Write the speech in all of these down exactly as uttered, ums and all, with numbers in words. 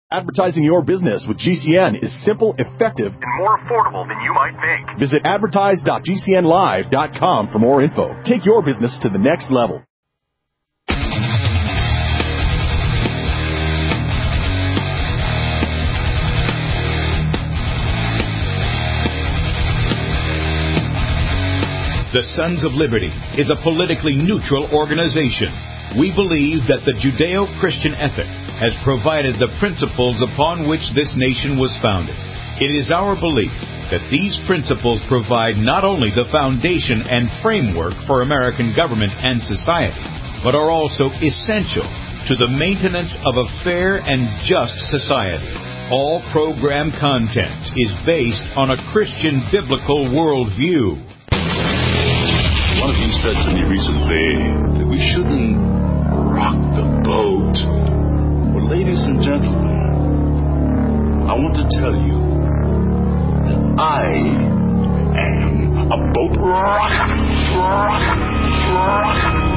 Advertising your business with G C N is simple, effective, and more affordable than you might think. Visit advertise dot g c n live dot com for more info. Take your business to the next level. The Sons of Liberty is a politically neutral organization. We believe that the Judeo-Christian ethic has provided the principles upon which this nation was founded. It is our belief that these principles provide not only the foundation and framework for American government and society, but are also essential to the maintenance of a fair and just society. All program content is based on a Christian biblical worldview. One of you said to me recently that we shouldn't rock the boat. Well, ladies and gentlemen, I want to tell you that I am a boat rocker. Rocker. Rocker.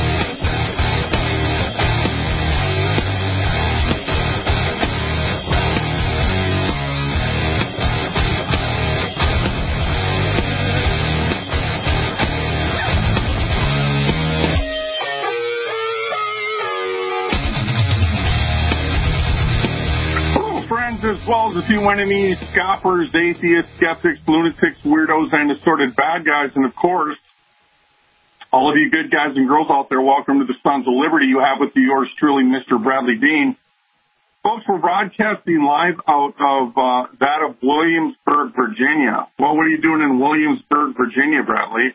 As well as a few enemies, scoffers, atheists, skeptics, lunatics, weirdos, and assorted bad guys. And, of course, all of you good guys and girls out there, welcome to the Sons of Liberty. You have with you yours truly, Mister Bradley Dean. Folks, we're broadcasting live out of uh, that of Williamsburg, Virginia. Well, what are you doing in Williamsburg, Virginia, Bradley?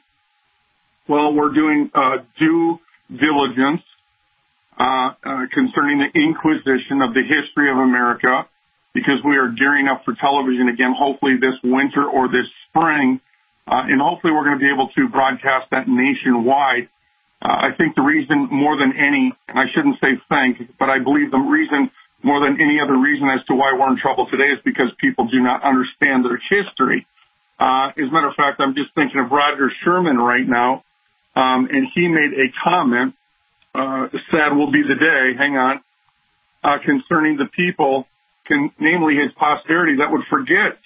Well, we're doing uh, due diligence uh, uh, concerning the Inquisition of the history of America, because we are gearing up for television again, hopefully this winter or this spring, uh, and hopefully we're going to be able to broadcast that nationwide. Uh, I think the reason more than any, and I shouldn't say think, but I believe the reason more than any other reason as to why we're in trouble today is because people do not understand their history. Uh, as a matter of fact, I'm just thinking of Roger Sherman right now, um, and he made a comment, uh, sad will be the day, hang on, uh, concerning the people, Can, namely his posterity, that would forget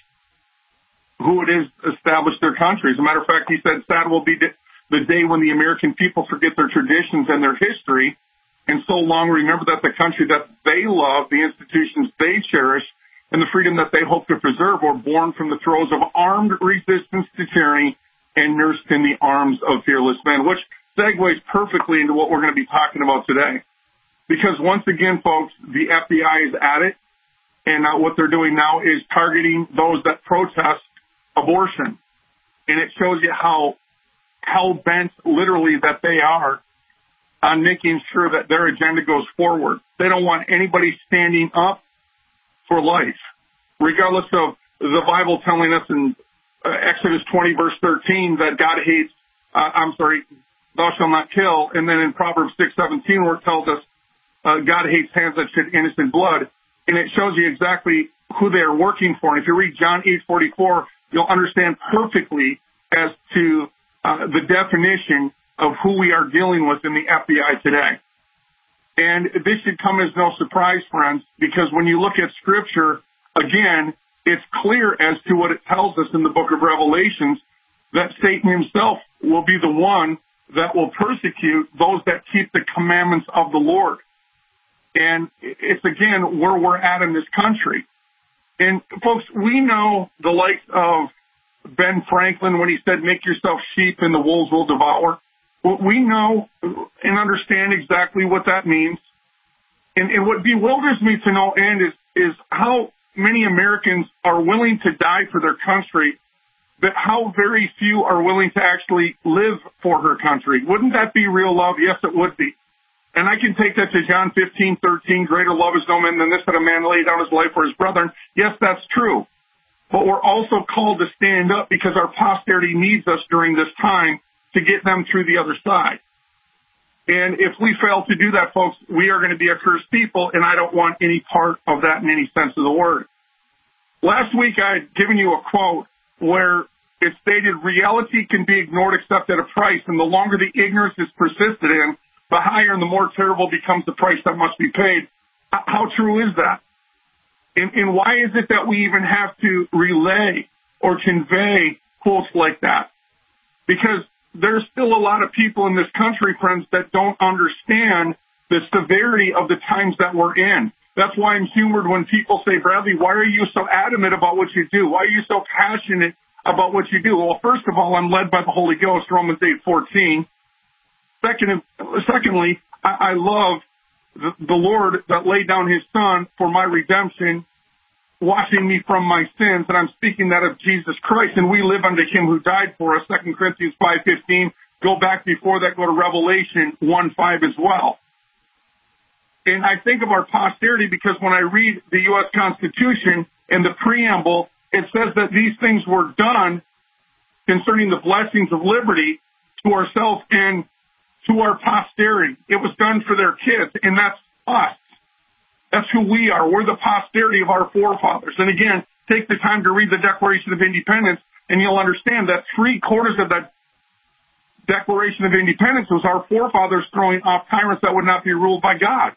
who it is established their country. As a matter of fact, he said, sad will be the day when the American people forget their traditions and their history, and so long remember that the country that they love, the institutions they cherish, and the freedom that they hope to preserve were born from the throes of armed resistance to tyranny and nursed in the arms of fearless men, which segues perfectly into what we're going to be talking about today. Because once again, folks, the F B I is at it. And uh, what they're doing now is targeting those that protest abortion. And it shows you how hell-bent, literally, that they are on making sure that their agenda goes forward. They don't want anybody standing up for life, regardless of the Bible telling us in uh, Exodus twenty, verse thirteen, that God hates, uh, I'm sorry, thou shalt not kill. And then in Proverbs six seventeen, where it tells us uh, God hates hands that shed innocent blood. And it shows you exactly who they are working for. And if you read John eight forty-four, you'll understand perfectly as to uh, the definition of who we are dealing with in the F B I today. And this should come as no surprise, friends, because when you look at Scripture, again, it's clear as to what it tells us in the book of Revelations, that Satan himself will be the one that will persecute those that keep the commandments of the Lord. And it's, again, where we're at in this country. And, folks, we know the likes of Ben Franklin when he said, make yourself sheep and the wolves will devour. We know and understand exactly what that means. And, and what bewilders me to no end is, is how many Americans are willing to die for their country, but how very few are willing to actually live for her country. Wouldn't that be real love? Yes, it would be. And I can take that to John fifteen thirteen, greater love is no man than this, that a man lay down his life for his brethren. Yes, that's true. But we're also called to stand up because our posterity needs us during this time to get them through the other side. And if we fail to do that, folks, we are going to be a cursed people, and I don't want any part of that in any sense of the word. Last week I had given you a quote where it stated, reality can be ignored except at a price, and the longer the ignorance is persisted in, the higher and the more terrible becomes the price that must be paid. How true is that? And, and why is it that we even have to relay or convey quotes like that? Because there's still a lot of people in this country, friends, that don't understand the severity of the times that we're in. That's why I'm humored when people say, Bradley, why are you so adamant about what you do? Why are you so passionate about what you do? Well, first of all, I'm led by the Holy Ghost, Romans eight fourteen. Second, secondly, I, I love the, the Lord that laid down his son for my redemption, washing me from my sins, and I'm speaking that of Jesus Christ, and we live unto him who died for us, Second Corinthians five fifteen. Go back before that, go to Revelation one five as well. And I think of our posterity because when I read the U S Constitution and the preamble, it says that these things were done concerning the blessings of liberty to ourselves and to our posterity. It was done for their kids, and that's us. That's who we are. We're the posterity of our forefathers. And again, take the time to read the Declaration of Independence, and you'll understand that three quarters of that Declaration of Independence was our forefathers throwing off tyrants that would not be ruled by God.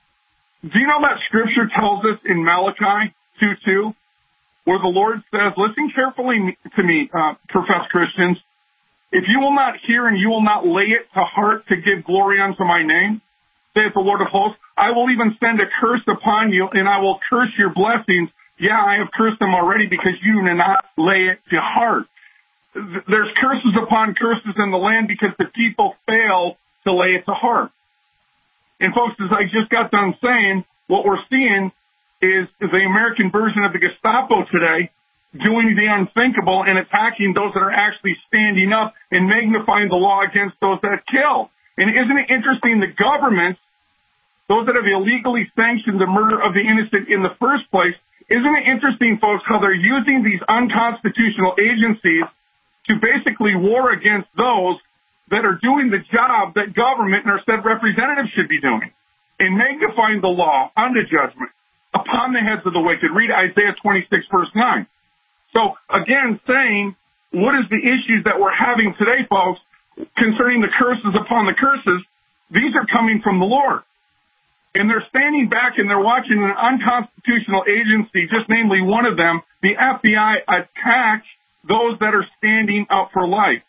Do you know that Scripture tells us in Malachi two two, where the Lord says, listen carefully to me, uh, professed Christians, if you will not hear and you will not lay it to heart to give glory unto my name, saith the Lord of hosts, I will even send a curse upon you, and I will curse your blessings. Yeah, I have cursed them already because you do not lay it to heart. There's curses upon curses in the land because the people fail to lay it to heart. And folks, as I just got done saying, what we're seeing is the American version of the Gestapo today doing the unthinkable and attacking those that are actually standing up and magnifying the law against those that kill. And isn't it interesting, the governments, those that have illegally sanctioned the murder of the innocent in the first place, isn't it interesting, folks, how they're using these unconstitutional agencies to basically war against those that are doing the job that government and our said representatives should be doing, in magnifying the law unto judgment upon the heads of the wicked. Read Isaiah twenty-six, verse nine. So, again, saying, what is the issues that we're having today, folks, concerning the curses upon the curses? These are coming from the Lord. And they're standing back and they're watching an unconstitutional agency, just namely one of them, the F B I, attack those that are standing up for life.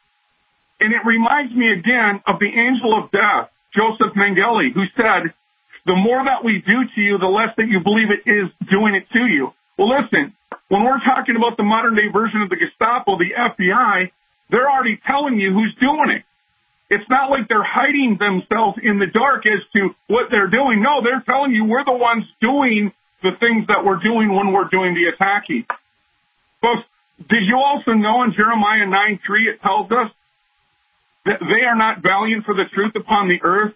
And it reminds me again of the angel of death, Joseph Mengele, who said, the more that we do to you, the less that you believe it is doing it to you. Well, listen, when we're talking about the modern-day version of the Gestapo, the F B I, they're already telling you who's doing it. It's not like they're hiding themselves in the dark as to what they're doing. No, they're telling you we're the ones doing the things that we're doing when we're doing the attacking. Folks, did you also know in Jeremiah nine three it tells us that they are not valiant for the truth upon the earth?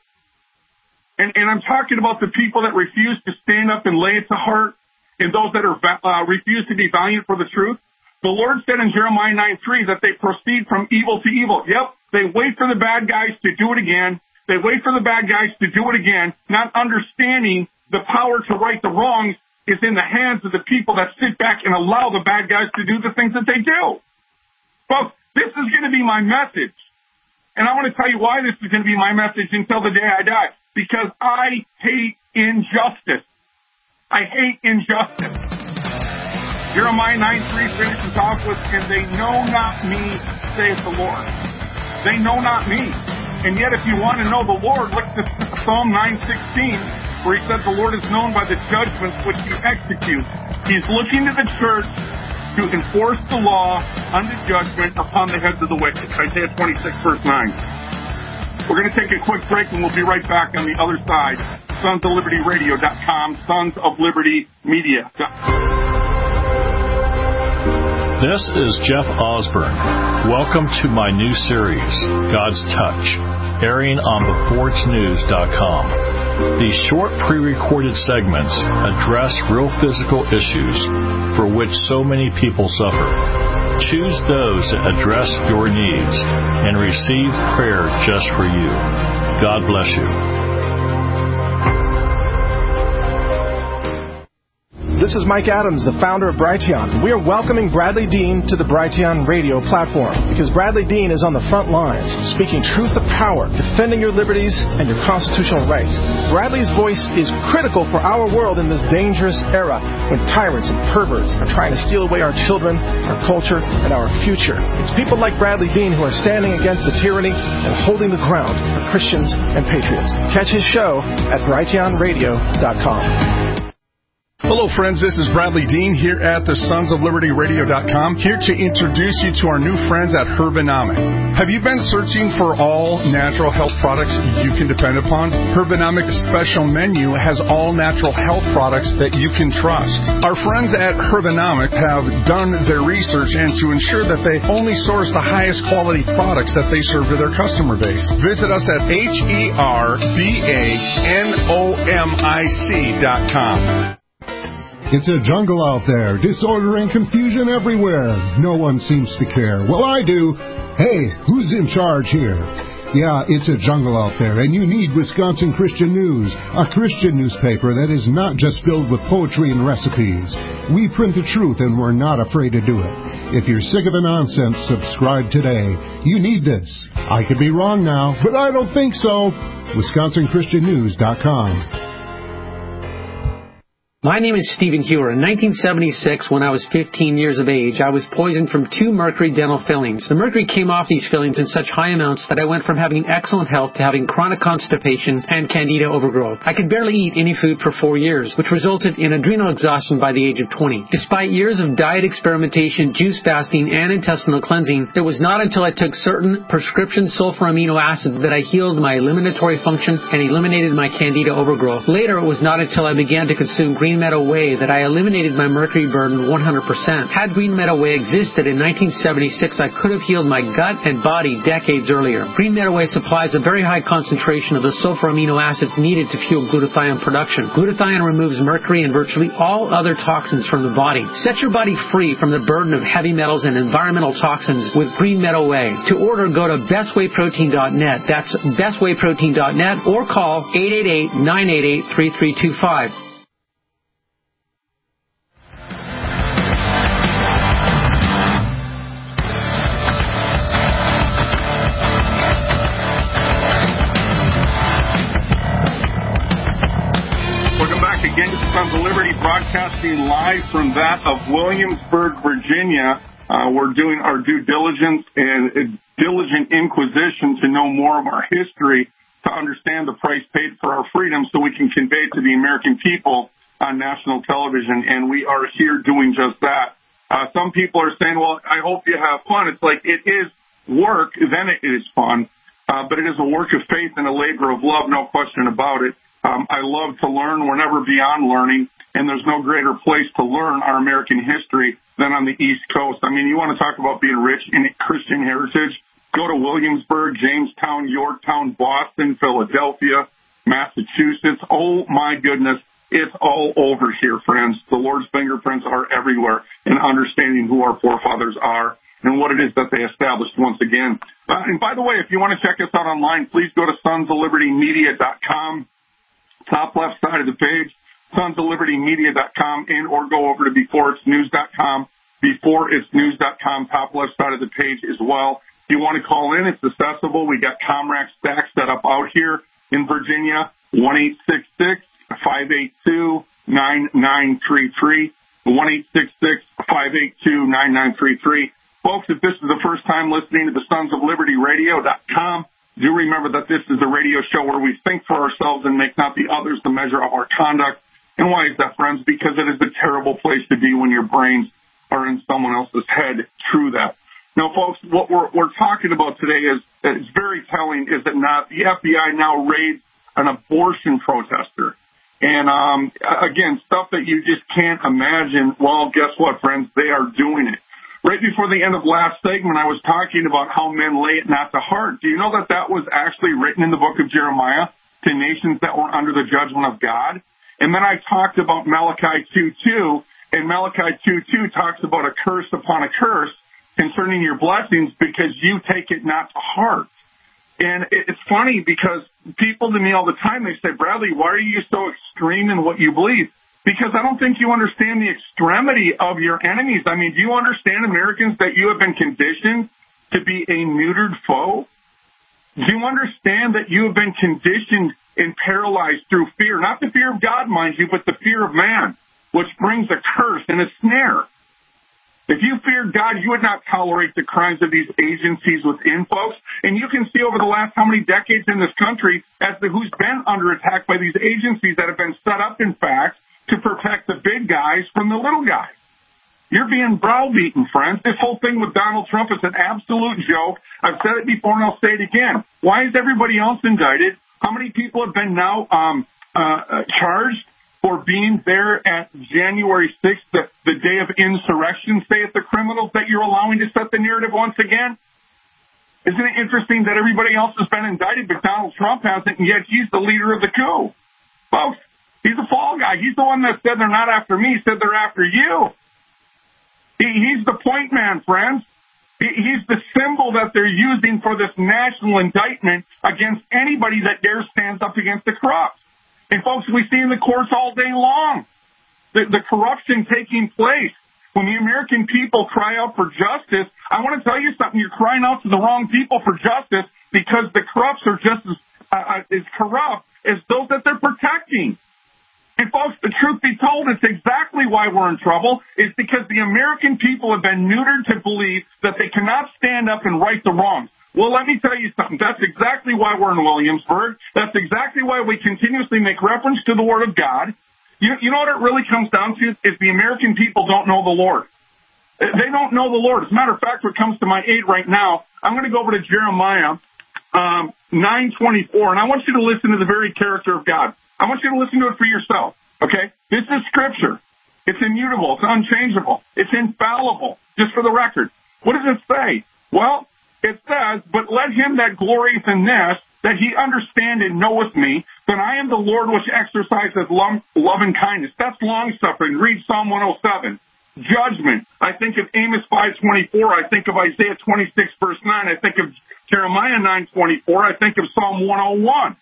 And, and I'm talking about the people that refuse to stand up and lay it to heart, and those that are uh, refuse to be valiant for the truth. The Lord said in Jeremiah nine three that they proceed from evil to evil. Yep, they wait for the bad guys to do it again. They wait for the bad guys to do it again, not understanding the power to right the wrongs is in the hands of the people that sit back and allow the bad guys to do the things that they do. Folks, this is going to be my message. And I want to tell you why this is going to be my message until the day I die. Because I hate injustice. I hate injustice. Jeremiah nine three finishes off with, and they know not me, saith the Lord. They know not me. And yet if you want to know the Lord, look at Psalm nine sixteen, where he says the Lord is known by the judgments which he executes. He's looking to the church to enforce the law unto judgment upon the heads of the wicked. Isaiah twenty-six, verse nine. We're going to take a quick break, and we'll be right back on the other side. sons of liberty radio dot com, sons of liberty media dot com. This is Jeff Osborne. Welcome to my new series, God's Touch, airing on the forge news dot com. These short pre-recorded segments address real physical issues for which so many people suffer. Choose those that address your needs and receive prayer just for you. God bless you. This is Mike Adams, the founder of Brighteon. We are welcoming Bradley Dean to the Brighteon radio platform because Bradley Dean is on the front lines, speaking truth to power, defending your liberties and your constitutional rights. Bradley's voice is critical for our world in this dangerous era when tyrants and perverts are trying to steal away our children, our culture, and our future. It's people like Bradley Dean who are standing against the tyranny and holding the ground for Christians and patriots. Catch his show at brighteon radio dot com. Hello, friends. This is Bradley Dean here at the Sons of Liberty Radio dot com, here to introduce you to our new friends at Herbanomic. Have you been searching for all natural health products you can depend upon? Herbanomic's special menu has all natural health products that you can trust. Our friends at Herbanomic have done their research and to ensure that they only source the highest quality products that they serve to their customer base. Visit us at H E R B A N O M I C dot com. It's a jungle out there, disorder and confusion everywhere. No one seems to care. Well, I do. Hey, who's in charge here? Yeah, it's a jungle out there, and you need Wisconsin Christian News, a Christian newspaper that is not just filled with poetry and recipes. We print the truth, and we're not afraid to do it. If you're sick of the nonsense, subscribe today. You need this. I could be wrong now, but I don't think so. Wisconsin Christian News dot com. My name is Stephen Hewer. In nineteen seventy-six, when I was fifteen years of age, I was poisoned from two mercury dental fillings. The mercury came off these fillings in such high amounts that I went from having excellent health to having chronic constipation and candida overgrowth. I could barely eat any food for four years, which resulted in adrenal exhaustion by the age of twenty. Despite years of diet experimentation, juice fasting, and intestinal cleansing, it was not until I took certain prescription sulfur amino acids that I healed my eliminatory function and eliminated my candida overgrowth. Later, it was not until I began to consume green Green Meadow Whey that I eliminated my mercury burden one hundred percent. Had Green Meadow Whey existed in nineteen seventy-six, I could have healed my gut and body decades earlier. Green Meadow Whey supplies a very high concentration of the sulfur amino acids needed to fuel glutathione production. Glutathione removes mercury and virtually all other toxins from the body. Set your body free from the burden of heavy metals and environmental toxins with Green Meadow Whey. To order, go to best way protein dot net. That's best way protein dot net or call eight eight eight, nine eight eight, three three two five. Again, to Sons of Liberty, broadcasting live from that of Williamsburg, Virginia. Uh, we're doing our due diligence and uh, diligent inquisition to know more of our history, to understand the price paid for our freedom so we can convey it to the American people on national television. And we are here doing just that. Uh, some people are saying, well, I hope you have fun. It's like, it is work, then it is fun. Uh, but it is a work of faith and a labor of love, no question about it. Um, I love to learn. We're never beyond learning, and there's no greater place to learn our American history than on the East Coast. I mean, you want to talk about being rich in Christian heritage? Go to Williamsburg, Jamestown, Yorktown, Boston, Philadelphia, Massachusetts. Oh, my goodness. It's all over here, friends. The Lord's fingerprints are everywhere in understanding who our forefathers are and what it is that they established once again. Uh, and by the way, if you want to check us out online, please go to sons of liberty media dot com. Top left side of the page, sons of liberty media dot com, and or go over to before it's news dot com, before it's news dot com, top left side of the page as well. If you want to call in, it's accessible. We got Comrack Stack set up out here in Virginia, one eight six six, five eight two, nine nine three three, one eight six six, five eight two, nine nine three three. Folks, if this is the first time listening to the sons of liberty radio dot com, do remember that this is a radio show where we think for ourselves and make not the others the measure of our conduct. And why is that, friends? Because it is a terrible place to be when your brains are in someone else's head. True that. Now, folks, what we're, we're talking about today is, is very telling, is that not the F B I now raids an abortion protester. And, um, again, stuff that you just can't imagine. Well, guess what, friends? They are doing it. Right before the end of last segment, I was talking about how men lay it not to heart. Do you know that that was actually written in the book of Jeremiah to nations that were under the judgment of God? And then I talked about Malachi two two, and Malachi two two talks about a curse upon a curse concerning your blessings because you take it not to heart. And it's funny because people to me all the time, they say, Bradley, why are you so extreme in what you believe? Because I don't think you understand the extremity of your enemies. I mean, do you understand, Americans, that you have been conditioned to be a neutered foe? Do you understand that you have been conditioned and paralyzed through fear? Not the fear of God, mind you, but the fear of man, which brings a curse and a snare. If you feared God, you would not tolerate the crimes of these agencies within, folks. And you can see over the last how many decades in this country as to who's been under attack by these agencies that have been set up, in fact, to protect the big guys from the little guys. You're being browbeaten, friends. This whole thing with Donald Trump is an absolute joke. I've said it before and I'll say it again. Why is everybody else indicted? How many people have been now um, uh, charged for being there at January sixth, the, the day of insurrection, say at the criminals that you're allowing to set the narrative once again? Isn't it interesting that everybody else has been indicted, but Donald Trump hasn't, and yet he's the leader of the coup? Folks, he's a fall guy. He's the one that said they're not after me, he said they're after you. He, he's the point man, friends. He, he's the symbol that they're using for this national indictment against anybody that dares stand up against the corrupt. And, folks, we see in the courts all day long the, the corruption taking place. When the American people cry out for justice, I want to tell you something. You're crying out to the wrong people for justice because the corrupts are just as, uh, as corrupt as those that they're protecting. And, folks, the truth be told, it's exactly why we're in trouble. It's because the American people have been neutered to believe that they cannot stand up and right the wrongs. Well, let me tell you something. That's exactly why we're in Williamsburg. That's exactly why we continuously make reference to the Word of God. You, you know what it really comes down to is the American people don't know the Lord. They don't know the Lord. As a matter of fact, what comes to my aid right now, I'm going to go over to Jeremiah um, nine twenty-four, and I want you to listen to the very character of God. I want you to listen to it for yourself, okay? This is Scripture. It's immutable. It's unchangeable. It's infallible, just for the record. What does it say? Well, it says, but let him that glorieth in this, that he understand and knoweth me, then I am the Lord which exercises love, love and kindness. That's long-suffering. Read Psalm one oh seven. Judgment. I think of Amos five twenty-four. I think of Isaiah twenty-six, verse nine. I think of Jeremiah nine twenty-four. I think of Psalm one oh one.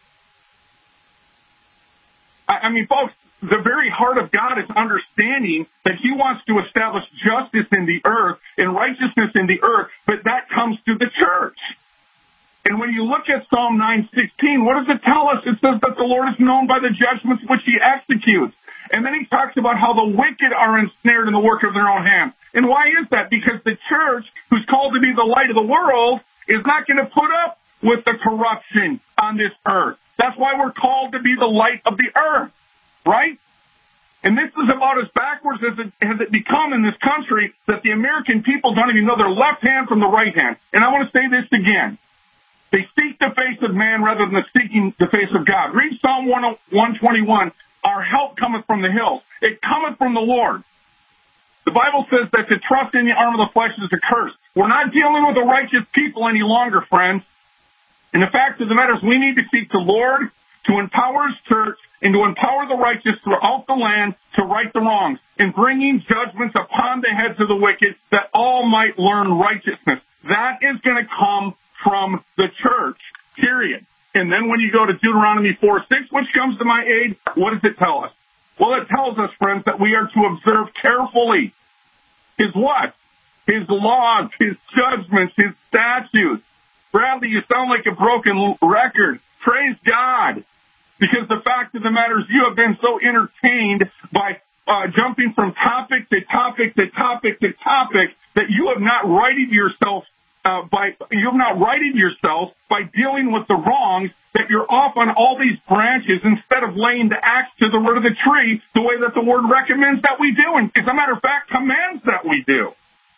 I mean, folks, the very heart of God is understanding that he wants to establish justice in the earth and righteousness in the earth, but that comes through the church. And when you look at Psalm nine sixteen, what does it tell us? It says that the Lord is known by the judgments which he executes. And then he talks about how the wicked are ensnared in the work of their own hands. And why is that? Because the church, who's called to be the light of the world, is not going to put up with the corruption on this earth. That's why we're called to be the light of the earth, right? And this is about as backwards as it has it become in this country that the American people don't even know their left hand from the right hand. And I want to say this again. They seek the face of man rather than seeking the face of God. Read Psalm one twenty-one. Our help cometh from the hills. It cometh from the Lord. The Bible says that to trust in the arm of the flesh is a curse. We're not dealing with a righteous people any longer, friends. And the fact of the matter is we need to seek the Lord to empower his church and to empower the righteous throughout the land to right the wrongs and bringing judgments upon the heads of the wicked that all might learn righteousness. That is going to come from the church, period. And then when you go to Deuteronomy four six, which comes to my aid, what does it tell us? Well, it tells us, friends, that we are to observe carefully his what? His laws, his judgments, his statutes. Bradley, you sound like a broken record. Praise God. Because the fact of the matter is you have been so entertained by uh, jumping from topic to topic to topic to topic that you have not righted yourself uh, by you have not righted yourself by dealing with the wrongs, that you're off on all these branches instead of laying the axe to the root of the tree the way that the Word recommends that we do, and as a matter of fact, commands that we do.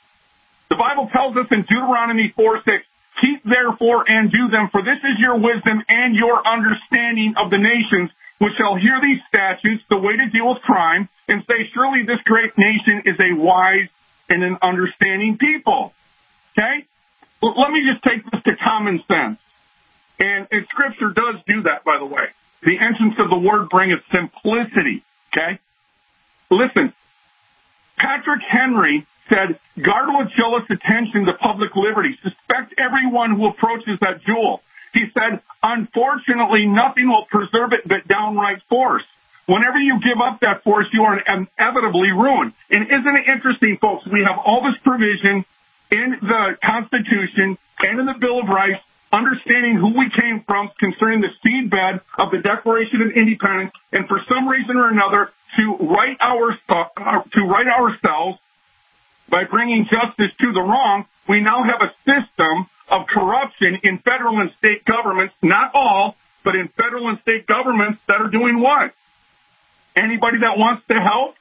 The Bible tells us in Deuteronomy four six, keep therefore and do them, for this is your wisdom and your understanding of the nations, which shall hear these statutes, the way to deal with crime, and say, surely this great nation is a wise and an understanding people. Okay? Well, let me just take this to common sense. And, and Scripture does do that, by the way. The entrance of the Word bringeth simplicity. Okay? Listen, Patrick Henry said, guard with jealous attention to public liberty. Suspect everyone who approaches that jewel. He said, unfortunately, nothing will preserve it but downright force. Whenever you give up that force, you are inevitably ruined. And isn't it interesting, folks? We have all this provision in the Constitution and in the Bill of Rights, understanding who we came from concerning the seedbed of the Declaration of Independence, and for some reason or another, to right our uh, to right ourselves by bringing justice to the wrong, we now have a system of corruption in federal and state governments, not all, but in federal and state governments that are doing what? Anybody that wants to help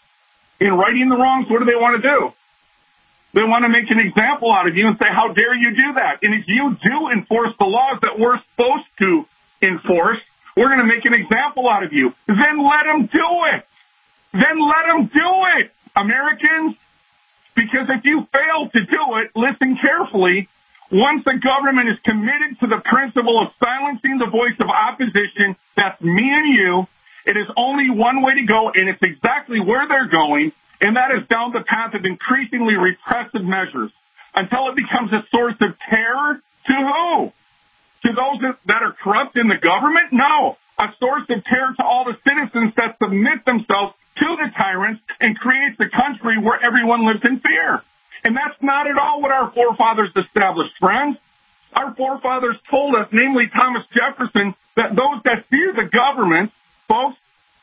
in righting the wrongs, what do they want to do? They want to make an example out of you and say, how dare you do that? And if you do enforce the laws that we're supposed to enforce, we're going to make an example out of you. Then let them do it. Then let them do it, Americans. Because if you fail to do it, listen carefully, once the government is committed to the principle of silencing the voice of opposition, that's me and you, it is only one way to go, and it's exactly where they're going, and that is down the path of increasingly repressive measures until it becomes a source of terror to who? To those that are corrupt in the government? No. A source of terror to all the citizens that submit themselves to the tyrants and creates a country where everyone lives in fear. And that's not at all what our forefathers established, friends. Our forefathers told us, namely Thomas Jefferson, that those that fear the government, folks,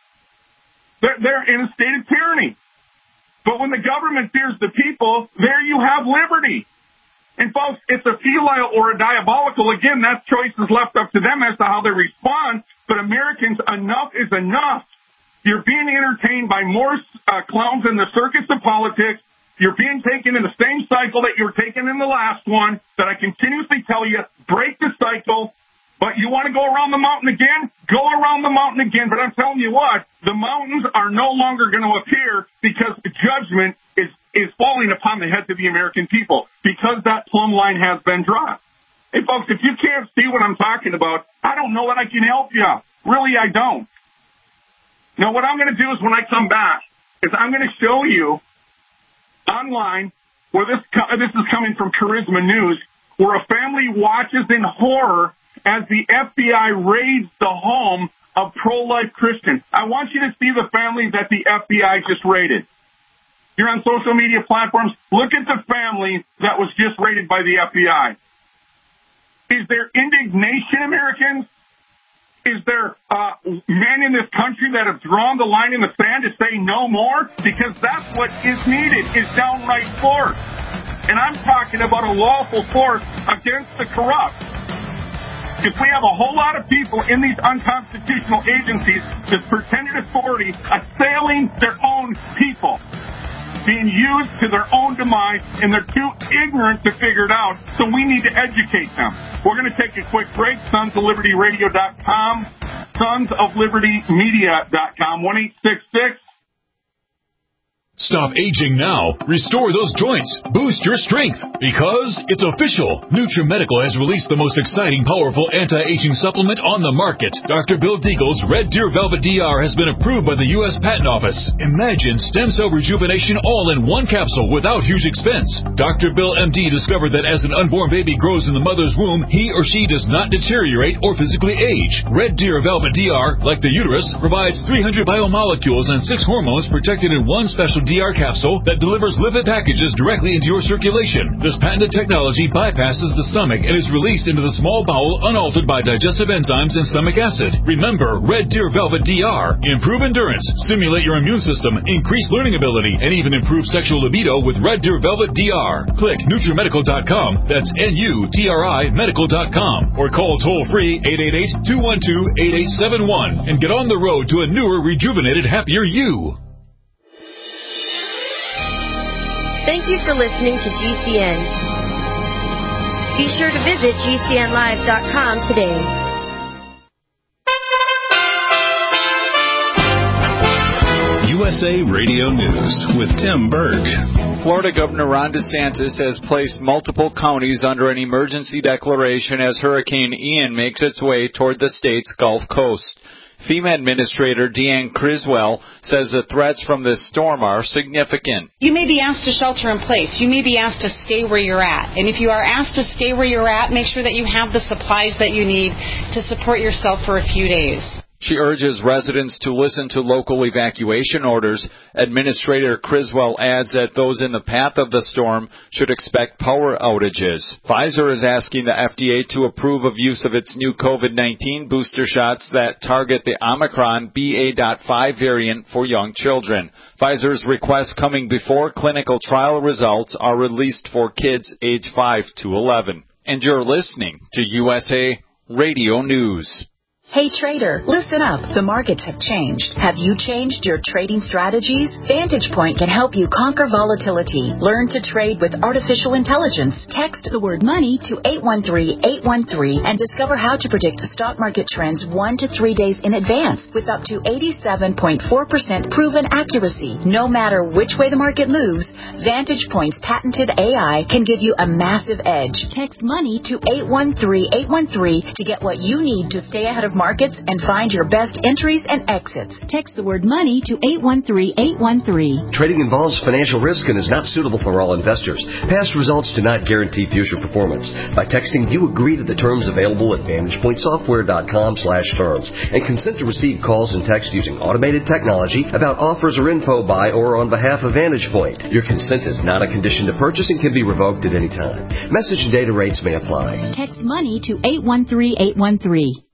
they're, they're in a state of tyranny. But when the government fears the people, there you have liberty. And folks, it's a filial or a diabolical. Again, that choice is left up to them as to how they respond. But Americans, enough is enough. You're being entertained by more uh, clowns in the circus of politics. You're being taken in the same cycle that you were taken in the last one, that I continuously tell you, break the cycle. But you want to go around the mountain again? Go around the mountain again. But I'm telling you what, the mountains are no longer going to appear because the judgment is, is falling upon the heads of the American people because that plumb line has been dropped. Hey, folks, if you can't see what I'm talking about, I don't know that I can help you. Really, I don't. Now, what I'm going to do is when I come back is I'm going to show you online where this, this is coming from Charisma News, where a family watches in horror as the F B I raids the home of pro-life Christians. I want you to see the family that the F B I just raided. You're on social media platforms. Look at the family that was just raided by the F B I. Is there indignation, Americans? Is there uh, men in this country that have drawn the line in the sand to say no more? Because that's what is needed, is downright force. And I'm talking about a lawful force against the corrupt. If we have a whole lot of people in these unconstitutional agencies, this pretended authority assailing their own people, being used to their own demise, and they're too ignorant to figure it out, so we need to educate them. We're going to take a quick break. Sons of Liberty Radio dot com, Sons of Liberty Media dot com, one eight six six Stop aging now. Restore those joints. Boost your strength. Because it's official. NutriMedical has released the most exciting, powerful anti-aging supplement on the market. Doctor Bill Deagle's Red Deer Velvet D R has been approved by the U S Patent Office. Imagine stem cell rejuvenation all in one capsule without huge expense. Doctor Bill M D discovered that as an unborn baby grows in the mother's womb, he or she does not deteriorate or physically age. Red Deer Velvet D R, like the uterus, provides three hundred biomolecules and six hormones protected in one special D R capsule that delivers lipid packages directly into your circulation. This patented technology bypasses the stomach and is released into the small bowel unaltered by digestive enzymes and stomach acid. Remember, Red Deer Velvet D R. Improve endurance, stimulate your immune system, increase learning ability, and even improve sexual libido with Red Deer Velvet D R. Click NutriMedical dot com. That's N U T R I Medical dot com. Or call toll-free eight eight eight, two one two, eight eight seven one and get on the road to a newer, rejuvenated, happier you. Thank you for listening to G C N. Be sure to visit G C N live dot com today. U S A Radio News with Tim Berg. Florida Governor Ron DeSantis has placed multiple counties under an emergency declaration as Hurricane Ian makes its way toward the state's Gulf Coast. FEMA Administrator Deanne Criswell says the threats from this storm are significant. You may be asked to shelter in place. You may be asked to stay where you're at. And if you are asked to stay where you're at, make sure that you have the supplies that you need to support yourself for a few days. She urges residents to listen to local evacuation orders. Administrator Criswell adds that those in the path of the storm should expect power outages. Pfizer is asking the F D A to approve of use of its new COVID nineteen booster shots that target the Omicron B A point five variant for young children. Pfizer's request coming before clinical trial results are released for kids age five to eleven. And you're listening to U S A Radio News. Hey trader, listen up. The markets have changed. Have you changed your trading strategies? Vantage Point can help you conquer volatility. Learn to trade with artificial intelligence. Text the word money to eight one three, eight one three and discover how to predict the stock market trends one to three days in advance with up to eighty-seven point four percent proven accuracy. No matter which way the market moves, Vantage Point's patented A I can give you a massive edge. Text money to eight one three, eight one three to get what you need to stay ahead of markets and find your best entries and exits. Text the word money to eight one three, eight one three. Trading involves financial risk and is not suitable for all investors. Past results do not guarantee future performance. By texting, you agree to the terms available at vantage point software dot com slash terms and consent to receive calls and text using automated technology about offers or info by or on behalf of Vantage Point. Your consent is not a condition to purchase and can be revoked at any time. Message and data rates may apply. Text money to eight one three, eight one three.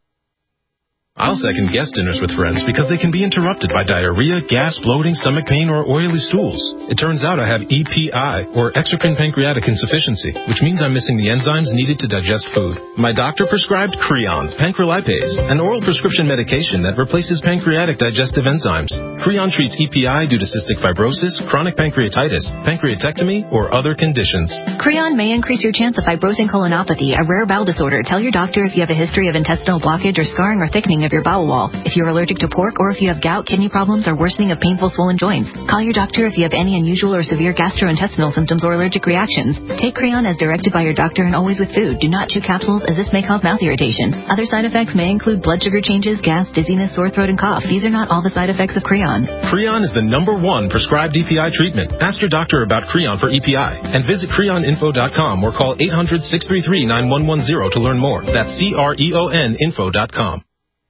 I'll second guest dinners with friends because they can be interrupted by diarrhea, gas, bloating, stomach pain, or oily stools. It turns out I have E P I, or exocrine pancreatic insufficiency, which means I'm missing the enzymes needed to digest food. My doctor prescribed Creon, pancrelipase, an oral prescription medication that replaces pancreatic digestive enzymes. Creon treats E P I due to cystic fibrosis, chronic pancreatitis, pancreatectomy, or other conditions. Creon may increase your chance of fibrosing colonopathy, a rare bowel disorder. Tell your doctor if you have a history of intestinal blockage or scarring or thickening of your bowel wall, if you're allergic to pork, or if you have gout, kidney problems, or worsening of painful swollen joints. Call your doctor if you have any unusual or severe gastrointestinal symptoms or allergic reactions. Take Creon as directed by your doctor and always with food. Do not chew capsules as this may cause mouth irritation. Other side effects may include blood sugar changes, gas, dizziness, sore throat, and cough. These are not all the side effects of Creon. Creon is the number one prescribed E P I treatment. Ask your doctor about Creon for E P I and visit creon info dot com or call eight hundred, six three three, nine one one zero to learn more. That's C R E O N info dot com.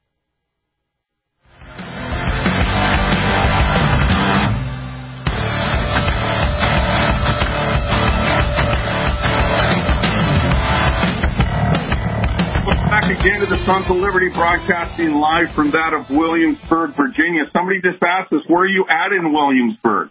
Again to the Sons of Liberty, broadcasting live from that of Williamsburg, Virginia. Somebody just asked us, where are you at in Williamsburg?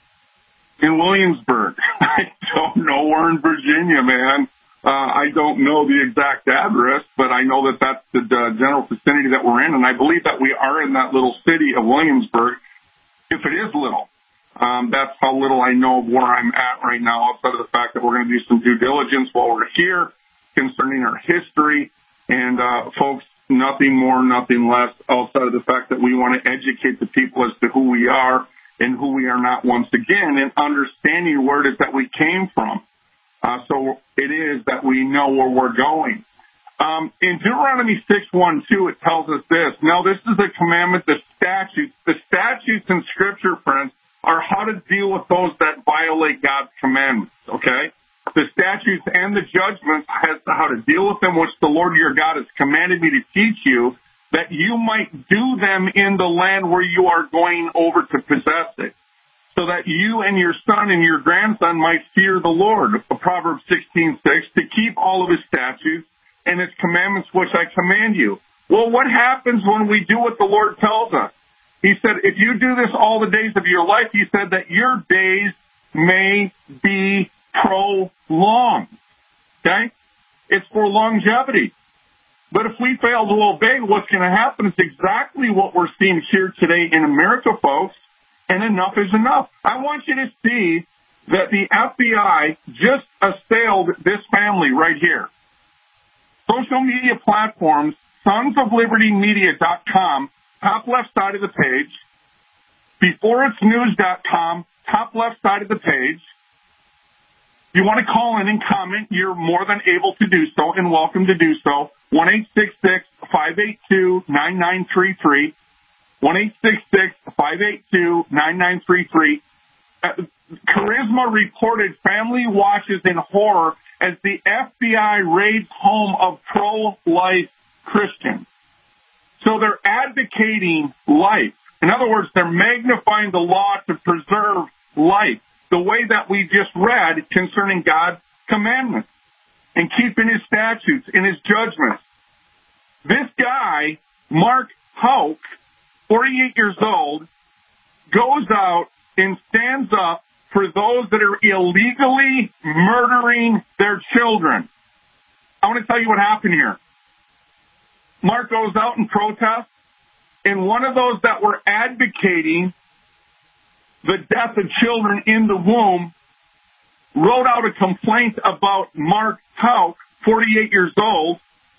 In Williamsburg. I don't know. We're in Virginia, man. Uh, I don't know the exact address, but I know that that's the uh, general vicinity that we're in, and I believe that we are in that little city of Williamsburg, if it is little. Um, that's how little I know of where I'm at right now, outside of the fact that we're going to do some due diligence while we're here concerning our history. And, uh, folks, nothing more, nothing less, outside of the fact that we want to educate the people as to who we are and who we are not once again, and understanding where it is that we came from. Uh, so it is that we know where we're going. Um, in Deuteronomy six one two, it tells us this. Now, this is a commandment, the statutes. The statutes in Scripture, friends, are how to deal with those that violate God's commandments, okay? The statutes and the judgments as to how to deal with them, which the Lord your God has commanded me to teach you, that you might do them in the land where you are going over to possess it, so that you and your son and your grandson might fear the Lord. Proverbs sixteen six, to keep all of his statutes and his commandments which I command you. Well, what happens when we do what the Lord tells us? He said, if you do this all the days of your life, he said that your days may be prolonged. Okay? It's for longevity. But if we fail to obey, what's going to happen is exactly what we're seeing here today in America, folks, and enough is enough. I want you to see that the F B I just assailed this family right here. Social media platforms, sons of liberty media dot com, top left side of the page, before it's news dot com, top left side of the page. If you want to call in and comment, you're more than able to do so and welcome to do so. one eight six six, five eight two, nine nine three three. one eight six six, five eight two, nine nine three three. Uh, Charisma reported family watches in horror as the F B I raids home of pro-life Christians. So they're advocating life. In other words, they're magnifying the law to preserve life, the way that we just read concerning God's commandments and keeping his statutes and his judgments. This guy, Mark Houck, forty-eight years old, goes out and stands up for those that are illegally murdering their children. I want to tell you what happened here. Mark goes out and protests, and one of those that were advocating the death of children in the womb wrote out a complaint about Mark Houck, forty-eight years old,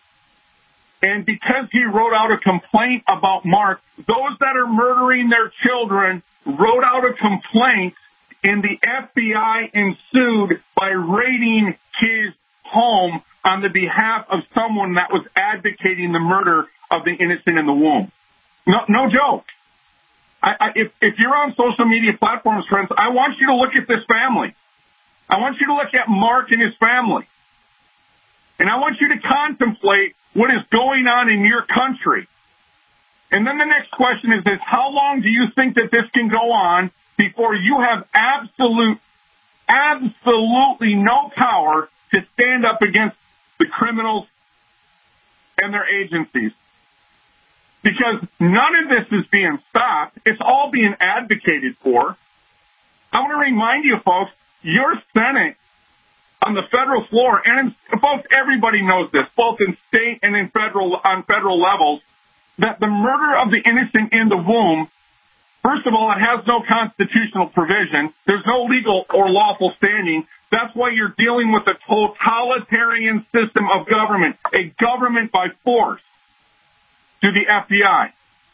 and because he wrote out a complaint about Mark, those that are murdering their children wrote out a complaint, and the F B I ensued by raiding his home on the behalf of someone that was advocating the murder of the innocent in the womb. No, no joke. I, I, if, if you're on social media platforms, friends, I want you to look at this family. I want you to look at Mark and his family. And I want you to contemplate what is going on in your country. And then the next question is this: how long do you think that this can go on before you have absolute, absolutely no power to stand up against the criminals and their agencies? Because none of this is being stopped. It's all being advocated for. I want to remind you, folks, your Senate on the federal floor, and in, both everybody knows this, both in state and in federal, on federal levels, that the murder of the innocent in the womb, first of all, it has no constitutional provision. There's no legal or lawful standing. That's why you're dealing with a totalitarian system of government, a government by force, to the F B I.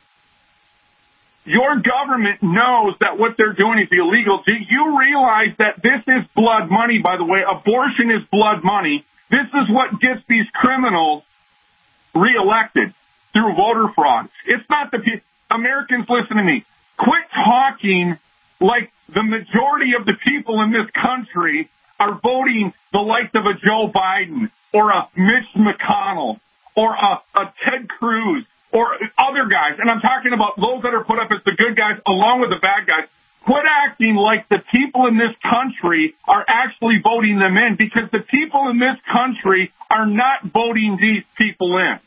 Your government knows that what they're doing is illegal. Do you realize that this is blood money, by the way? Abortion is blood money. This is what gets these criminals reelected through voter fraud. It's not the people. Americans, listen to me. Quit talking like the majority of the people in this country are voting the likes of a Joe Biden or a Mitch McConnell or a, a Ted Cruz or other guys. And I'm talking about those that are put up as the good guys along with the bad guys. Quit acting like the people in this country are actually voting them in, because the people in this country are not voting these people in.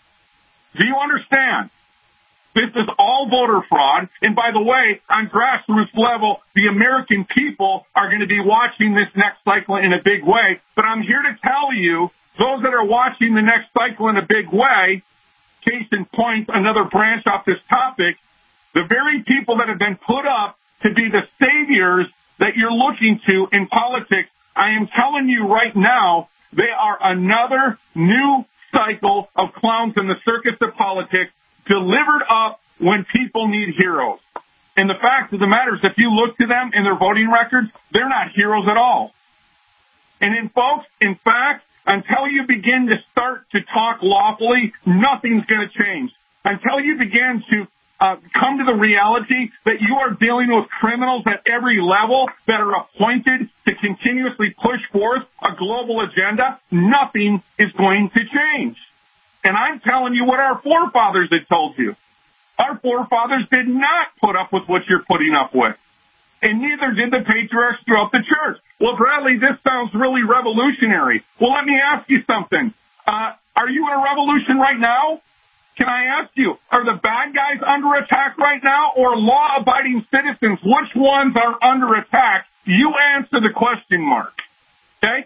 Do you understand? This is all voter fraud. And by the way, on grassroots level, the American people are going to be watching this next cycle in a big way. But I'm here to tell you, those that are watching the next cycle in a big way, case in point, another branch off this topic, the very people that have been put up to be the saviors that you're looking to in politics, I am telling you right now, they are another new cycle of clowns in the circus of politics, delivered up when people need heroes. And the fact of the matter is, if you look to them in their voting records, they're not heroes at all. And in folks, in fact, until you begin to start to talk lawfully, nothing's going to change. Until you begin to uh, come to the reality that you are dealing with criminals at every level that are appointed to continuously push forth a global agenda, nothing is going to change. And I'm telling you what our forefathers had told you. Our forefathers did not put up with what you're putting up with. And neither did the patriarchs throughout the church. Well, Bradley, this sounds really revolutionary. Well, let me ask you something. Uh, are you in a revolution right now? Can I ask you, are the bad guys under attack right now, or law-abiding citizens? Which ones are under attack? You answer the question mark. Okay?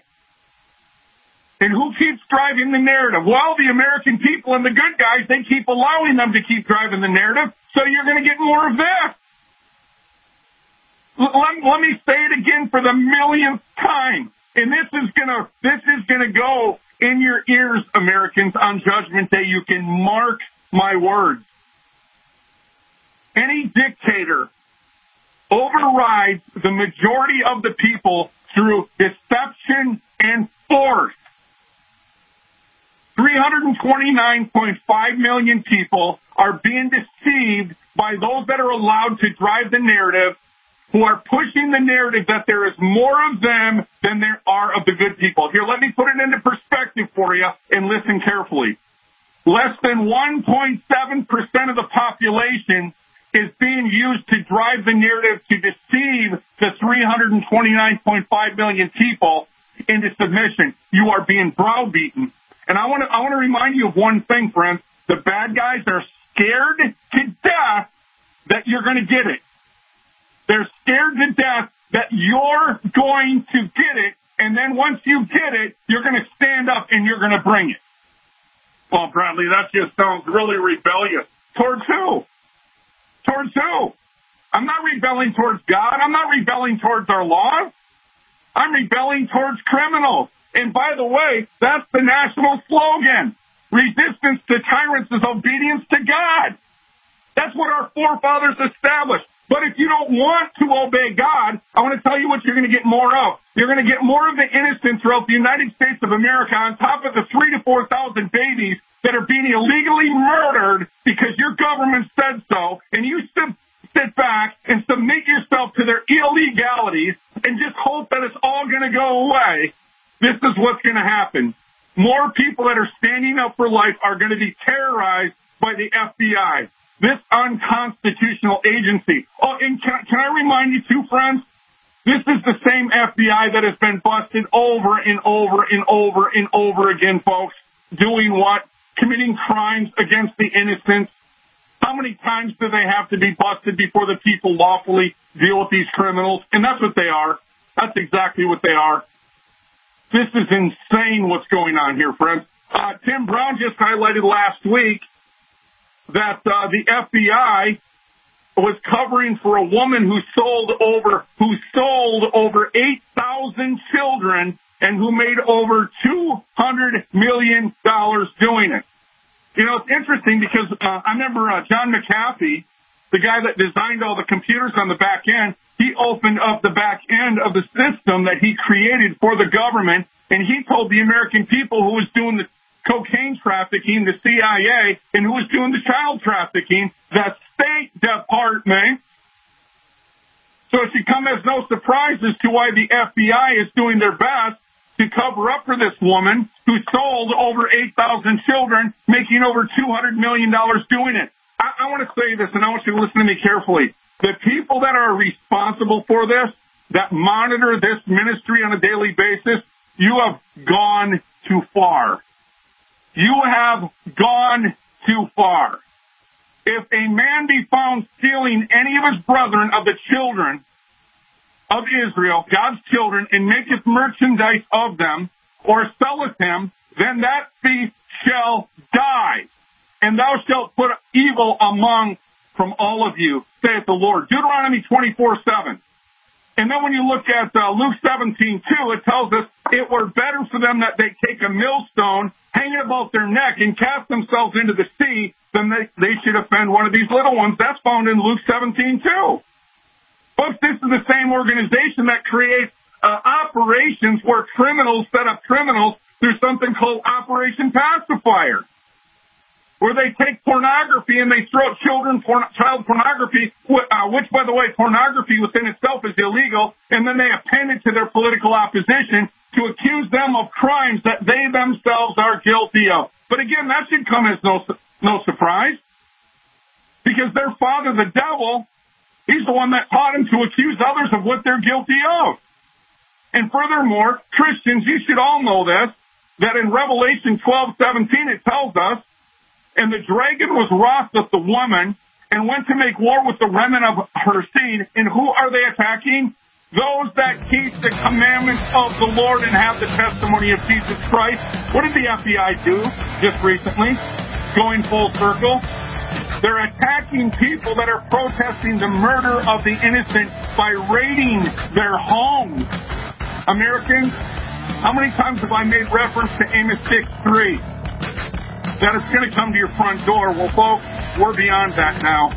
And who keeps driving the narrative? Well, the American people and the good guys, they keep allowing them to keep driving the narrative, so you're going to get more of this. Let, let me say it again for the millionth time. And this is gonna, this is gonna go in your ears, Americans, on Judgment Day. You can mark my words. Any dictator overrides the majority of the people through deception and force. three hundred twenty-nine point five million people are being deceived by those that are allowed to drive the narrative, who are pushing the narrative that there is more of them than there are of the good people. Here, let me put it into perspective for you and listen carefully. Less than one point seven percent of the population is being used to drive the narrative to deceive the three hundred twenty-nine point five million people into submission. You are being browbeaten. And I want to I want to remind you of one thing, friends. The bad guys are scared to death that you're going to get it. They're scared to death that you're going to get it, and then once you get it, you're going to stand up and you're going to bring it. Well, Bradley, that just sounds really rebellious. Towards who? Towards who? I'm not rebelling towards God. I'm not rebelling towards our laws. I'm rebelling towards criminals. And by the way, that's the national slogan. Resistance to tyrants is obedience to God. That's what our forefathers established. But if you don't want to obey God, I want to tell you what you're going to get more of. You're going to get more of the innocents throughout the United States of America on top of the three to four thousand babies that are being illegally murdered because your government said so, and you sit, sit back and submit yourself to their illegalities and just hope that it's all going to go away. This is what's going to happen. More people that are standing up for life are going to be terrorized by the F B I. This unconstitutional agency. Oh, and can, can I remind you too, friends? This is the same F B I that has been busted over and over and over and over again, folks. Doing what? Committing crimes against the innocent. How many times do they have to be busted before the people lawfully deal with these criminals? And that's what they are. That's exactly what they are. This is insane what's going on here, friends. Uh, Tim Brown just highlighted last week that uh, the F B I was covering for a woman who sold over who sold over eight thousand children and who made over two hundred million dollars doing it. You know, it's interesting because uh, I remember uh, John McAfee, the guy that designed all the computers on the back end, he opened up the back end of the system that he created for the government, and he told the American people who was doing the cocaine trafficking, the C I A, and who was doing the child trafficking, the State Department. So it should come as no surprise as to why the F B I is doing their best to cover up for this woman who sold over eight thousand children, making over two hundred million dollars doing it. I, I want to say this, and I want you to listen to me carefully. The people that are responsible for this, that monitor this ministry on a daily basis, you have gone too far. You have gone too far. If a man be found stealing any of his brethren of the children of Israel, God's children, and maketh merchandise of them, or selleth him, then that thief shall die. And thou shalt put evil among from all of you, saith the Lord. Deuteronomy twenty-four seven. And then when you look at uh, Luke seventeen two, it tells us it were better for them that they take a millstone, hang it about their neck, and cast themselves into the sea than they, they should offend one of these little ones. That's found in Luke seventeen two. Folks, this is the same organization that creates uh, operations where criminals set up criminals through something called Operation Pacifier, where they take pornography and they throw children porn, child pornography, uh, which, by the way, pornography within itself is illegal, and then they append it to their political opposition to accuse them of crimes that they themselves are guilty of. But again, that should come as no no surprise, because their father, the devil, he's the one that taught them to accuse others of what they're guilty of. And furthermore, Christians, you should all know this, that in Revelation twelve seventeen it tells us, and the dragon was wroth with the woman and went to make war with the remnant of her seed. And who are they attacking? Those that keep the commandments of the Lord and have the testimony of Jesus Christ. What did the F B I do just recently? Going full circle. They're attacking people that are protesting the murder of the innocent by raiding their homes. Americans, how many times have I made reference to Amos six three? That it's going to come to your front door. Well, folks, we're beyond that now.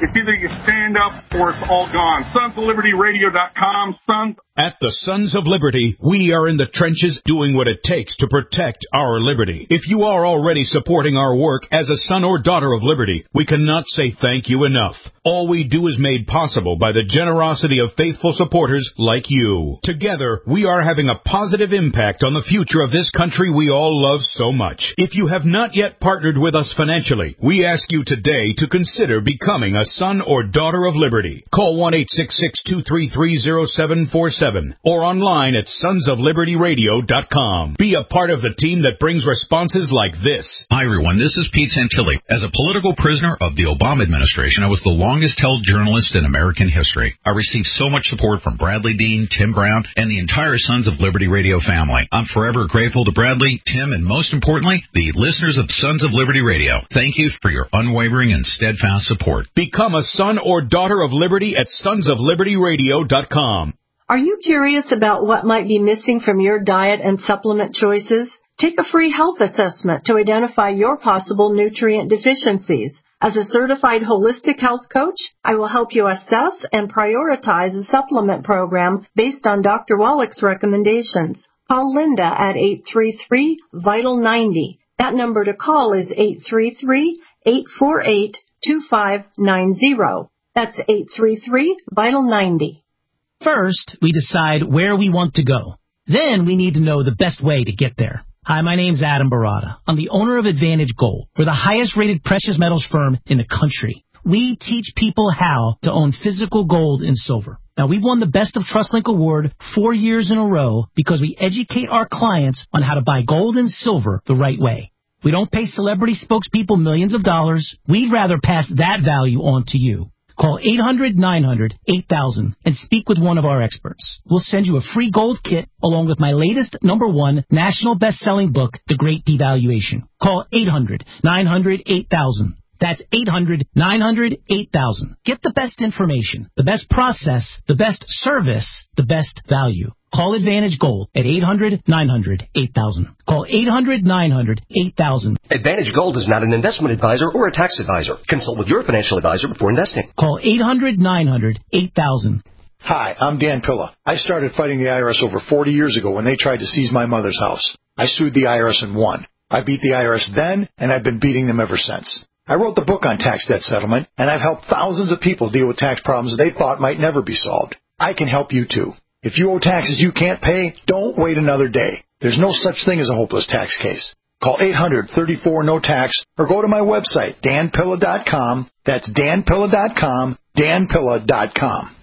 It's either you stand up or it's all gone. Sons of Liberty Radio dot com. Sons. At the Sons of Liberty, we are in the trenches doing what it takes to protect our liberty. If you are already supporting our work as a son or daughter of liberty, we cannot say thank you enough. All we do is made possible by the generosity of faithful supporters like you. Together, we are having a positive impact on the future of this country we all love so much. If you have not yet partnered with us financially, we ask you today to consider becoming a son or daughter of liberty. Call one eight six six, two three three, zero seven four seven or online at sons of liberty radio dot com. Be a part of the team that brings responses like this. Hi, everyone. This is Pete Santilli. As a political prisoner of the Obama administration, I was the longest-held journalist in American history. I received so much support from Bradley Dean, Tim Brown, and the entire Sons of Liberty Radio family. I'm forever grateful to Bradley, Tim, and most importantly, the listeners of Sons of Liberty Radio. Thank you for your unwavering and steadfast support. Become a son or daughter of liberty at sons of liberty radio dot com. Are you curious about what might be missing from your diet and supplement choices? Take a free health assessment to identify your possible nutrient deficiencies. As a certified holistic health coach, I will help you assess and prioritize a supplement program based on Doctor Wallach's recommendations. Call Linda at eight three three, vital ninety. That number to call is eight three three, eight four eight, two five nine zero. That's eight three three, vital ninety. First, we decide where we want to go. Then we need to know the best way to get there. Hi, my name's Adam Barada. I'm the owner of Advantage Gold. We're the highest-rated precious metals firm in the country. We teach people how to own physical gold and silver. Now, we've won the Best of TrustLink Award four years in a row because we educate our clients on how to buy gold and silver the right way. We don't pay celebrity spokespeople millions of dollars. We'd rather pass that value on to you. Call eight hundred, nine hundred, eight thousand and speak with one of our experts. We'll send you a free gold kit along with my latest number one national best-selling book, The Great Devaluation. Call eight hundred, nine hundred, eight thousand. That's eight hundred, nine hundred, eight thousand. Get the best information, the best process, the best service, the best value. Call Advantage Gold at eight hundred, nine hundred, eight thousand. Call eight hundred, nine hundred, eight thousand. Advantage Gold is not an investment advisor or a tax advisor. Consult with your financial advisor before investing. Call eight hundred, nine hundred, eight thousand. Hi, I'm Dan Pilla. I started fighting the I R S over forty years ago when they tried to seize my mother's house. I sued the I R S and won. I beat the I R S then, and I've been beating them ever since. I wrote the book on tax debt settlement, and I've helped thousands of people deal with tax problems they thought might never be solved. I can help you, too. If you owe taxes you can't pay, don't wait another day. There's no such thing as a hopeless tax case. Call eight hundred, thirty-four, no tax or go to my website, dan pilla dot com. That's dan pilla dot com, dan pilla dot com.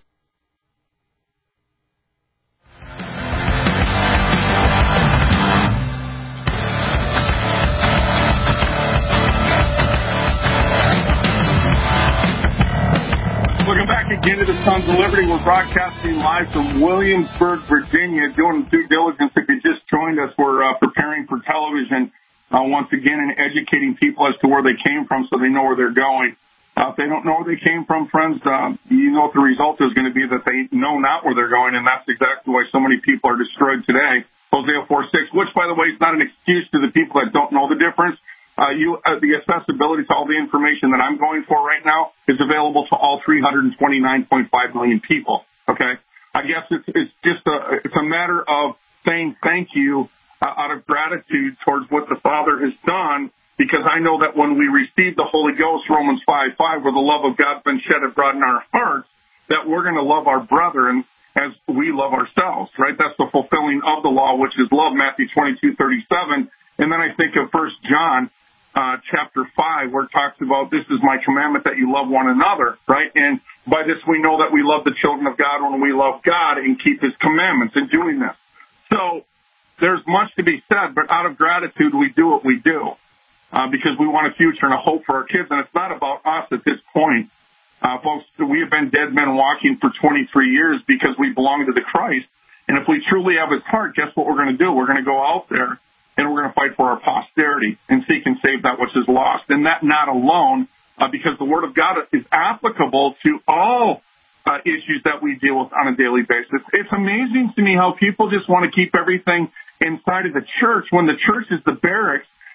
Welcome back again to the Sons of Liberty. We're broadcasting live from Williamsburg, Virginia, doing due diligence. If you just joined us, we're uh, preparing for television uh, once again and educating people as to where they came from so they know where they're going. Uh, if they don't know where they came from, friends, uh, you know what the result is going to be, that they know not where they're going, and that's exactly why so many people are destroyed today. Hosea four six, which, by the way, is not an excuse to the people that don't know the difference. Uh, you, uh, the accessibility to all the information that I'm going for right now is available to all three hundred twenty-nine point five million people. Okay, I guess it's it's just a it's a matter of saying thank you uh, out of gratitude towards what the Father has done, because I know that when we receive the Holy Ghost, Romans five five, where the love of God's been shed abroad in our hearts, that we're going to love our brethren as we love ourselves. Right? That's the fulfilling of the law, which is love. Matthew twenty-two thirty-seven, and then I think of First John. Uh, chapter five, where it talks about, this is my commandment, that you love one another, right? And by this we know that we love the children of God when we love God and keep his commandments in doing this. So there's much to be said, but out of gratitude we do what we do uh, because we want a future and a hope for our kids, and it's not about us at this point. Uh, folks, we have been dead men walking for twenty-three years because we belong to the Christ, and if we truly have his heart, guess what we're going to do? We're going to go out there and we're going to fight for our posterity and seek and save that which is lost. And that not alone, uh, because the Word of God is applicable to all uh, issues that we deal with on a daily basis. It's amazing to me how people just want to keep everything inside of the church when the church is the barracks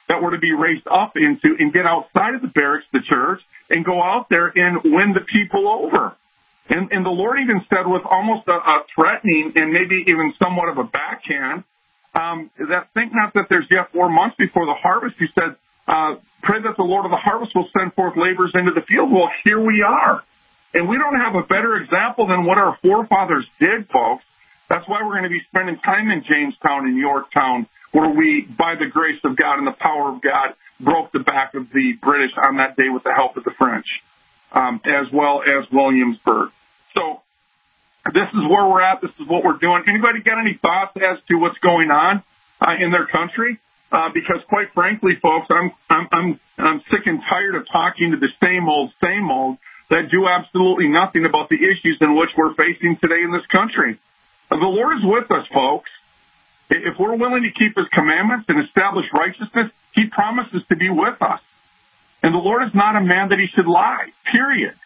that we're to be raised up into and get outside of the barracks, the church, and go out there and win the people over. And, and the Lord even said with almost a, a threatening and maybe even somewhat of a backhand, um, that think not that there's yet four months before the harvest. He said, uh, pray that the Lord of the harvest will send forth laborers into the field. Well, here we are. And we don't have a better example than what our forefathers did, folks. That's why we're going to be spending time in Jamestown and Yorktown, where we, by the grace of God and the power of God, broke the back of the British on that day with the help of the French, um, as well as Williamsburg. So this is where we're at. This is what we're doing. Anybody got any thoughts as to what's going on uh, in their country? Uh, because quite frankly, folks, I'm, I'm, I'm, I'm sick and tired of talking to the same old, same old that do absolutely nothing about the issues in which we're facing today in this country. The Lord is with us, folks. If we're willing to keep His commandments and establish righteousness, He promises to be with us. And the Lord is not a man that He should lie, period.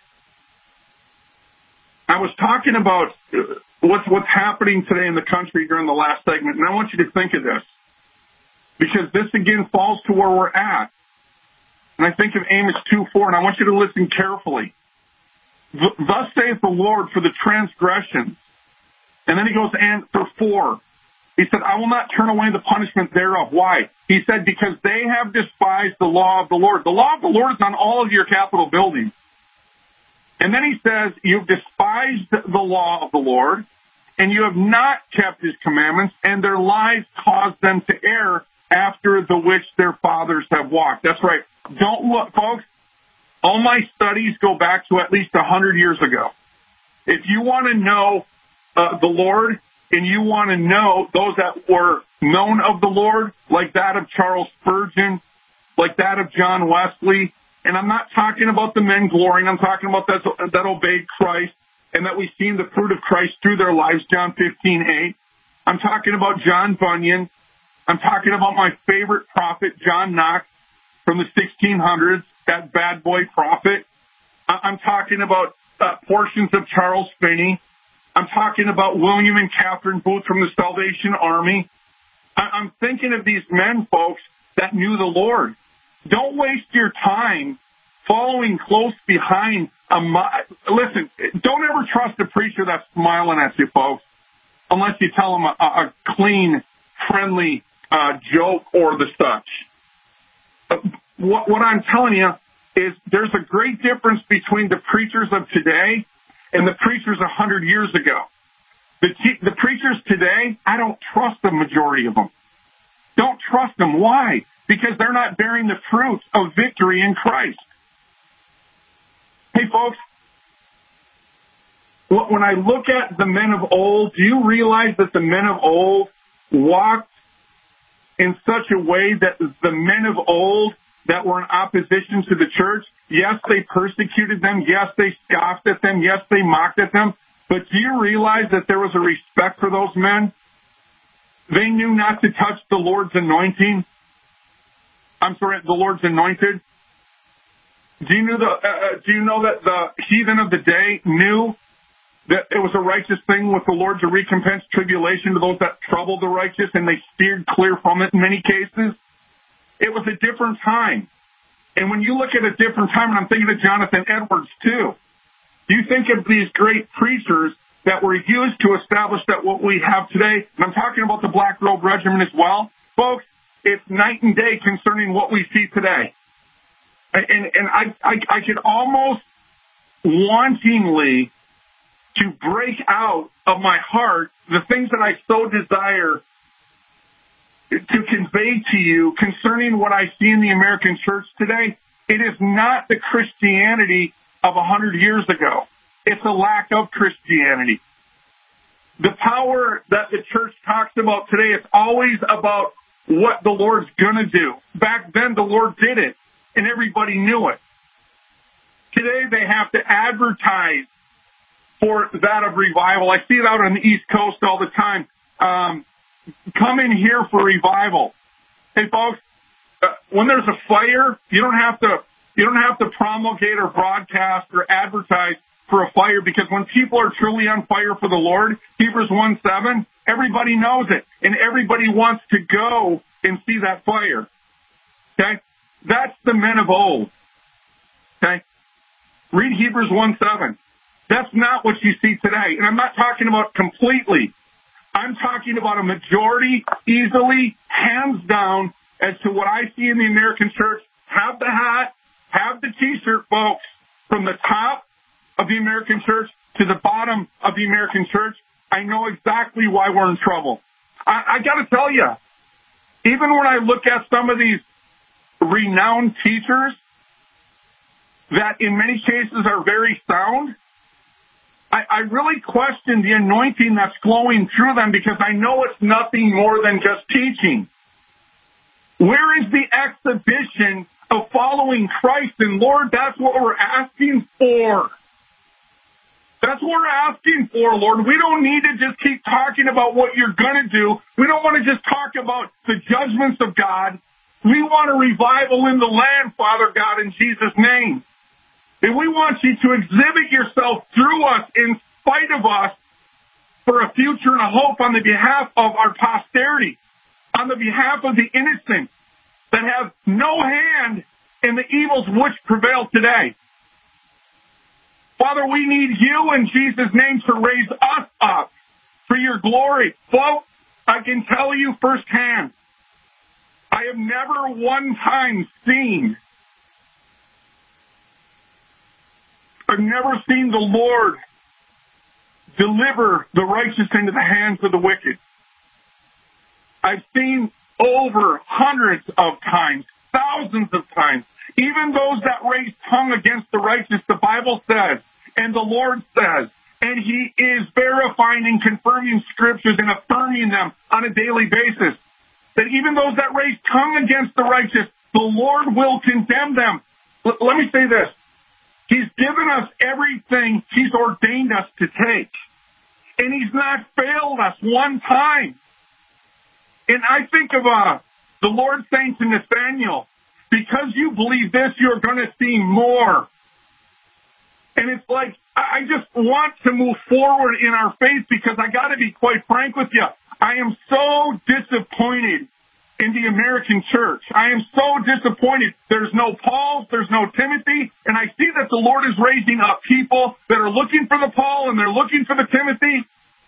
I was talking about what's, what's happening today in the country during the last segment, and I want you to think of this, because this again falls to where we're at. And I think of Amos two four, and I want you to listen carefully. Thus saith the Lord for the transgressions. And then he goes, and for four. He said, I will not turn away the punishment thereof. Why? He said, because they have despised the law of the Lord. The law of the Lord is on all of your Capitol buildings. And then he says, you've despised the law of the Lord, and you have not kept His commandments, and their lies caused them to err after the which their fathers have walked. That's right. Don't look, folks. All my studies go back to at least one hundred years ago. If you want to know uh, the Lord, and you want to know those that were known of the Lord, like that of Charles Spurgeon, like that of John Wesley, and I'm not talking about the men glorying, I'm talking about that, that obeyed Christ and that we've seen the fruit of Christ through their lives, John fifteen eight. I'm talking about John Bunyan. I'm talking about my favorite prophet, John Knox, from the sixteen hundreds, that bad boy prophet. I'm talking about uh, portions of Charles Finney. I'm talking about William and Catherine Booth from the Salvation Army. I'm thinking of these men, folks, that knew the Lord. Don't waste your time following close behind a... Listen, don't ever trust a preacher that's smiling at you, folks, unless you tell them a, a clean, friendly uh, joke or the such. What, what I'm telling you is there's a great difference between the preachers of today and the preachers a hundred years ago. The, te- the preachers today, I don't trust the majority of them. Don't trust them. Why? Because they're not bearing the fruit of victory in Christ. Hey, folks, when I look at the men of old, do you realize that the men of old walked in such a way that the men of old that were in opposition to the church, yes, they persecuted them. Yes, they scoffed at them. Yes, they mocked at them. But do you realize that there was a respect for those men? They knew not to touch the Lord's anointing. I'm sorry, the Lord's anointed. Do you know the? Uh, do you know that the heathen of the day knew that it was a righteous thing with the Lord to recompense tribulation to those that troubled the righteous, and they steered clear from it in many cases? It was a different time. And when you look at a different time, and I'm thinking of Jonathan Edwards too, you think of these great preachers that were used to establish that what we have today, and I'm talking about the Black Robe Regiment as well. Folks, it's night and day concerning what we see today. And, and I, I, I could almost wantingly to break out of my heart the things that I so desire to convey to you concerning what I see in the American church today. It is not the Christianity of a hundred years ago. It's a lack of Christianity. The power that the church talks about today is always about what the Lord's going to do. Back then, the Lord did it, and everybody knew it. Today, they have to advertise for that of revival. I see it out on the East Coast all the time. Um, come in here for revival. Hey, folks, uh, when there's a fire, you don't have to you don't have to promulgate or broadcast or advertise for a fire, because when people are truly on fire for the Lord, Hebrews one seven, everybody knows it, and everybody wants to go and see that fire. Okay? That's the men of old. Okay? Read Hebrews one seven. That's not what you see today. And I'm not talking about completely. I'm talking about a majority, easily, hands down, as to what I see in the American church. Have the hat, have the T-shirt, folks, from the top of the American church to the bottom of the American church. I know exactly why we're in trouble. I, I got to tell you, even when I look at some of these renowned teachers that in many cases are very sound, I, I really question the anointing that's flowing through them, because I know it's nothing more than just teaching. Where is the exhibition of following Christ? And Lord, that's what we're asking for. That's what we're asking for, Lord. We don't need to just keep talking about what you're going to do. We don't want to just talk about the judgments of God. We want a revival in the land, Father God, in Jesus' name. And we want you to exhibit yourself through us, in spite of us, for a future and a hope on the behalf of our posterity, on the behalf of the innocent that have no hand in the evils which prevail today. Father, we need you in Jesus' name to raise us up for your glory. Folks, I can tell you firsthand, I have never one time seen, I've never seen the Lord deliver the righteous into the hands of the wicked. I've seen over hundreds of times, thousands of times, even those that raise tongue against the righteous, the Bible says, and the Lord says, and he is verifying and confirming scriptures and affirming them on a daily basis, that even those that raise tongue against the righteous, the Lord will condemn them. L- let me say this. He's given us everything he's ordained us to take. And he's not failed us one time. And I think of uh, the Lord saying to Nathaniel, because you believe this, you're going to see more. And it's like, I just want to move forward in our faith, because I got to be quite frank with you. I am so disappointed in the American church. I am so disappointed. There's no Paul, there's no Timothy, and I see that the Lord is raising up people that are looking for the Paul and they're looking for the Timothy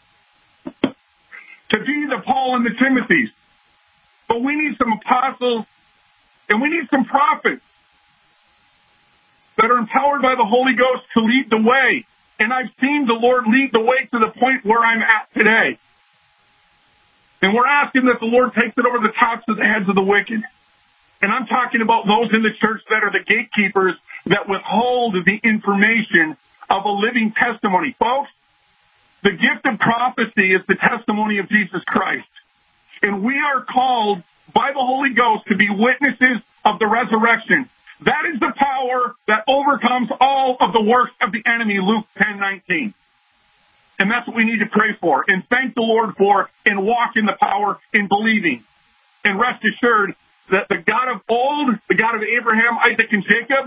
to be the Paul and the Timothys. But we need some apostles and we need some prophets that are empowered by the Holy Ghost to lead the way. And I've seen the Lord lead the way to the point where I'm at today. And we're asking that the Lord takes it over the tops of the heads of the wicked. And I'm talking about those in the church that are the gatekeepers that withhold the information of a living testimony. Folks, the gift of prophecy is the testimony of Jesus Christ. And we are called by the Holy Ghost to be witnesses of the resurrection. That is the power that overcomes all of the works of the enemy, Luke ten nineteen. And that's what we need to pray for and thank the Lord for and walk in the power in believing. And rest assured that the God of old, the God of Abraham, Isaac, and Jacob,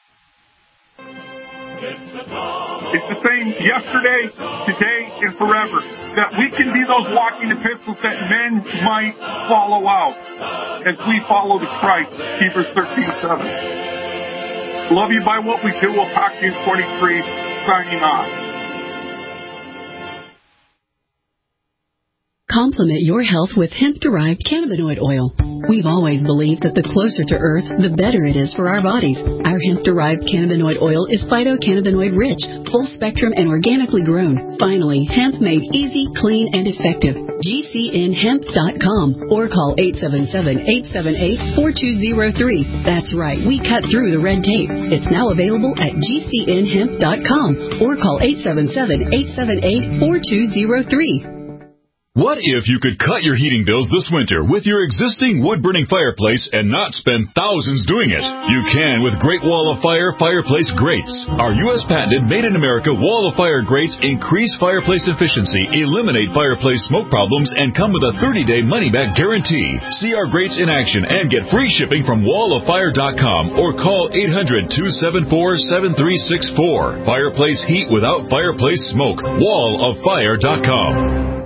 it's the same yesterday, today, and forever. That we can be those walking epistles that men might follow out as we follow the Christ. Hebrews thirteen seven. Love you by what we do. We'll talk to you in twenty-three. Signing off. Complement your health with hemp-derived cannabinoid oil. We've always believed that the closer to Earth, the better it is for our bodies. Our hemp-derived cannabinoid oil is phytocannabinoid-rich, full-spectrum, and organically grown. Finally, hemp made easy, clean, and effective. G C N hemp dot com or call eight seven seven, eight seven eight, four two zero three. That's right, we cut through the red tape. It's now available at G C N hemp dot com or call eight seven seven, eight seven eight, four two zero three. What if you could cut your heating bills this winter with your existing wood-burning fireplace and not spend thousands doing it? You can with Great Wall of Fire Fireplace Grates. Our U S patented made-in-America Wall of Fire grates increase fireplace efficiency, eliminate fireplace smoke problems, and come with a thirty-day money-back guarantee. See our grates in action and get free shipping from wall of fire dot com or call eight hundred, two seven four, seven three six four. Fireplace heat without fireplace smoke. wall of fire dot com.